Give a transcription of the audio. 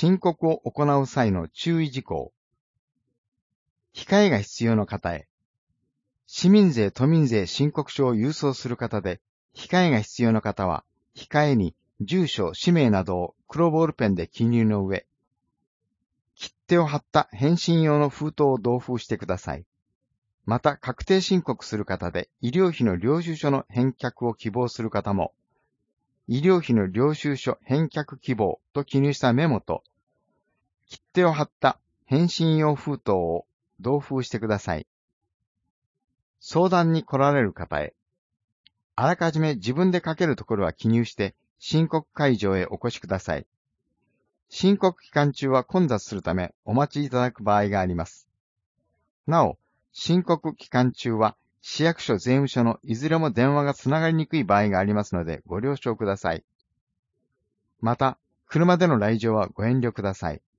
申告を行う際の注意事項。控えが必要な方へ。市民税・都民税申告書を郵送する方で、控えが必要な方は、控えに住所、氏名などを黒ボールペンで記入の上、切手を貼った返信用の封筒を同封してください。また、確定申告する方で、医療費の領収書の返却を希望する方も、医療費の領収書返却希望と記入したメモと、切手を貼った返信用封筒を同封してください。相談に来られる方へ、あらかじめ自分で書けるところは記入して、申告会場へお越しください。申告期間中は混雑するためお待ちいただく場合があります。なお、申告期間中は市役所、税務署のいずれも電話がつながりにくい場合がありますのでご了承ください。また、車での来場はご遠慮ください。